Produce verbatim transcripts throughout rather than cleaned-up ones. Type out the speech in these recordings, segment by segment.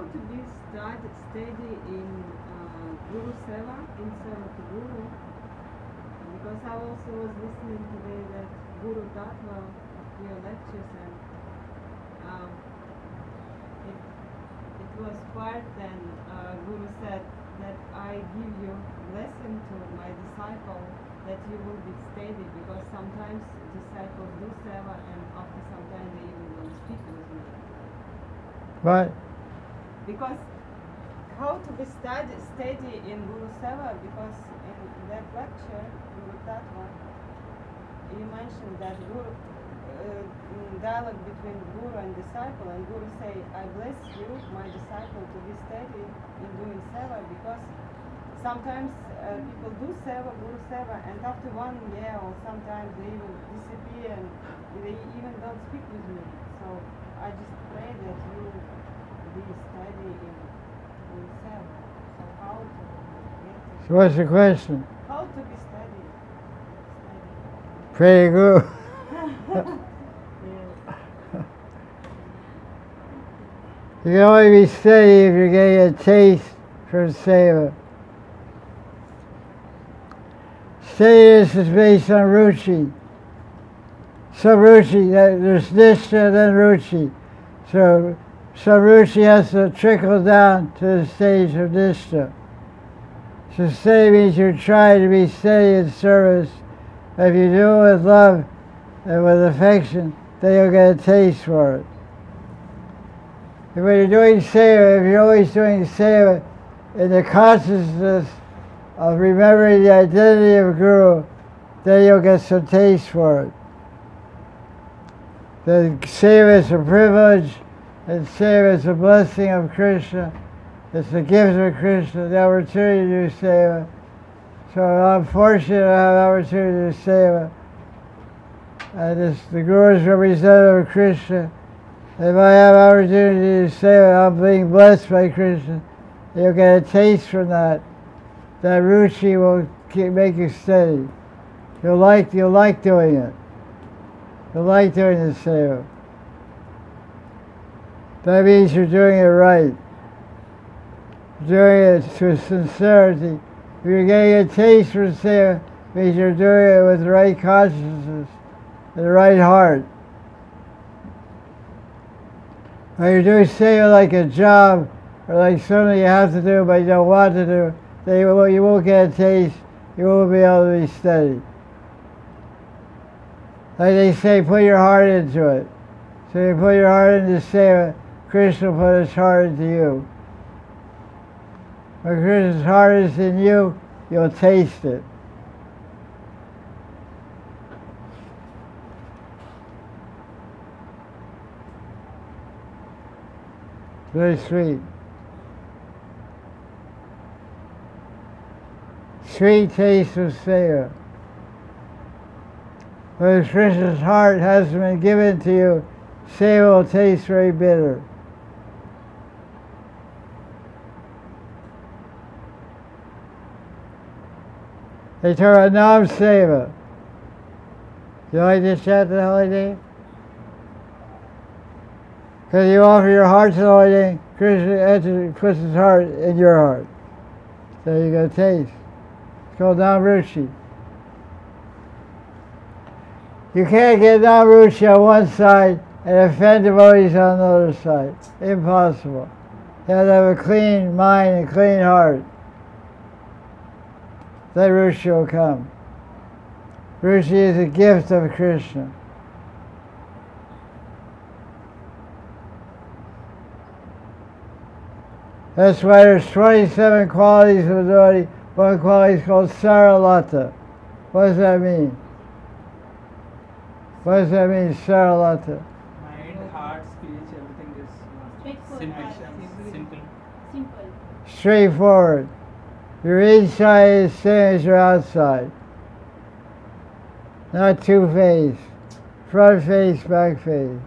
to be start, steady in uh, Guru Seva, in Seva to Guru? Because I also was listening today that Guru Tattva of your lectures, and um, it, it was part, and uh, Guru said that I give you blessing to my disciple that you will be steady, because sometimes disciples do Seva and after some time they even don't speak with me. What? Because how to be steady, steady in Guru Seva, because in that lecture, Guru Tattva, you mentioned that Guru, uh, dialogue between Guru and disciple, and Guru say, I bless you, my disciple, to be steady in doing Seva, because sometimes uh, people do Seva, Guru Seva, and after one year or sometimes they even disappear and they even don't speak with me. So I just pray that you be steady in Guru Seva. So how to get it? So what's the question? How to be steady? Steady. Pray to Guru. Yeah. You can only be steady if you're getting a taste from Seva. Steadiness is based on Ruchi. So Ruchi, there's Nishtha, then Ruchi. So, so Ruchi has to trickle down to the stage of Nishtha. So steady means you're trying to be steady in service. If you do it with love and with affection, then you'll get a taste for it. And when you're doing seva, if you're always doing seva in the consciousness of remembering the identity of Guru, then you'll get some taste for it. The seva is a privilege, and seva is a blessing of Krishna. It's a gift of Krishna, the opportunity to do seva. So I'm fortunate to have the opportunity to do seva. And this, the Guru is representative of Krishna. If I have opportunity to seva, I'm being blessed by Krishna. You'll get a taste from that. That ruchi will keep, make you steady. You'll like, you'll like doing it. You'll like doing the seva. That means you're doing it right. Doing it to sincerity. If you're getting a taste for seva, it means you're doing it with the right consciousness, and the right heart. When you're doing seva like a job, or like something you have to do but you don't want to do, then you won't, you won't get a taste, you won't be able to be steady. Like they say, put your heart into it. So you put your heart into seva, Krishna will put his heart into you. When Krishna's heart is in you, you'll taste it. Very sweet. Sweet taste of seva. When Krishna's heart hasn't been given to you, seva will taste very bitter. They talk about Nam Seva. You like this chant the holy name? Because you offer your heart to the holy name, Krishna enters, puts his heart in your heart. So you get a taste. It's called Nam Ruchi. You can't get Nam Ruchi on one side and offend devotees on the other side. Impossible. You have to have a clean mind and clean heart. Then Ruchi will come. Ruchi is a gift of Krishna. That's why there's twenty-seven qualities of a devotee. One quality is called Saralata. What does that mean? What does that mean, Saralata? Mind, heart, speech, everything is simple. Simple. Simple. Straightforward. Your inside is the same as your outside. Not two-faced. Front face, back face.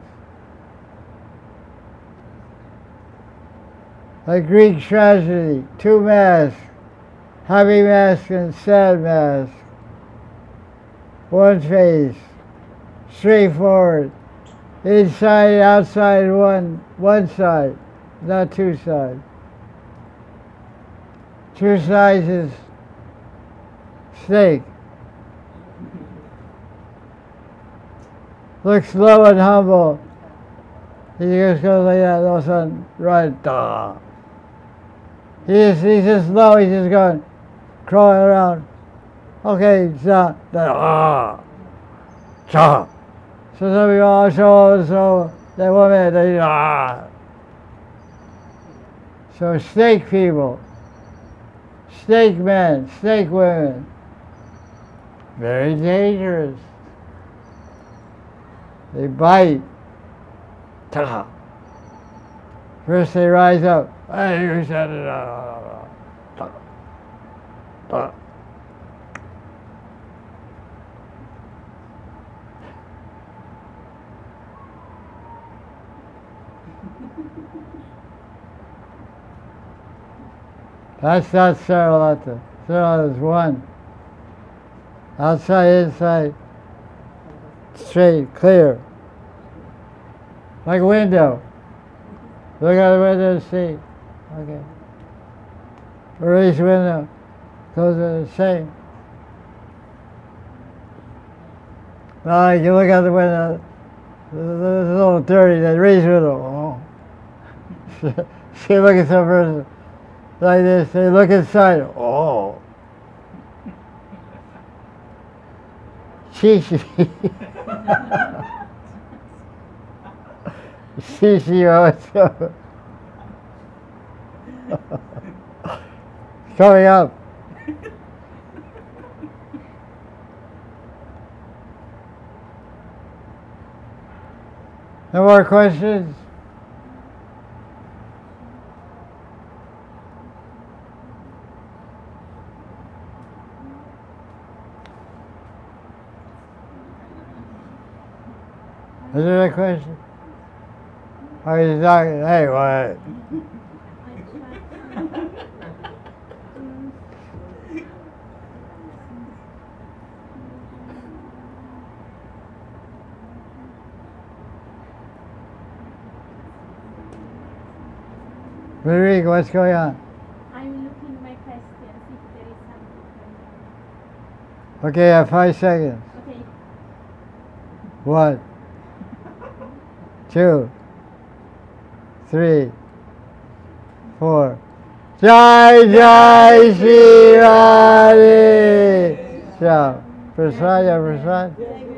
Like Greek tragedy, two masks. Happy mask and sad mask. One face. Straightforward. Inside and outside one, one side. not two sides. Two sides is snake. Looks low and humble. He just goes like that, all of a sudden, right, duh. He just, he's just low, he's just going, crawling around. Okay, stop, ah, stop. So some people also, so they woman, they, ah. So snake people, snake men, snake women, very dangerous. They bite. Ta. First they rise up. Hey, you said it. Ta. Ta. That's not Saralata. Saralata is one. Outside, inside, straight, clear. Like a window. Look out the window and see. Okay. Raise window. Those are the same. Now you look out the window. It's a little dirty. Then raise window. Oh. See, look at some person like this. They look inside. Oh. Shishi. Shishi also. Coming up. No more questions? Is there a question? Are you talking? Hey, what? Frederica, what's going on? I'm looking my questions if there is something. Okay, I have five seconds. Okay. One, two, three, four. Jai Jai Shri Radhe. Ciao. Prasad, yeah, Prasad.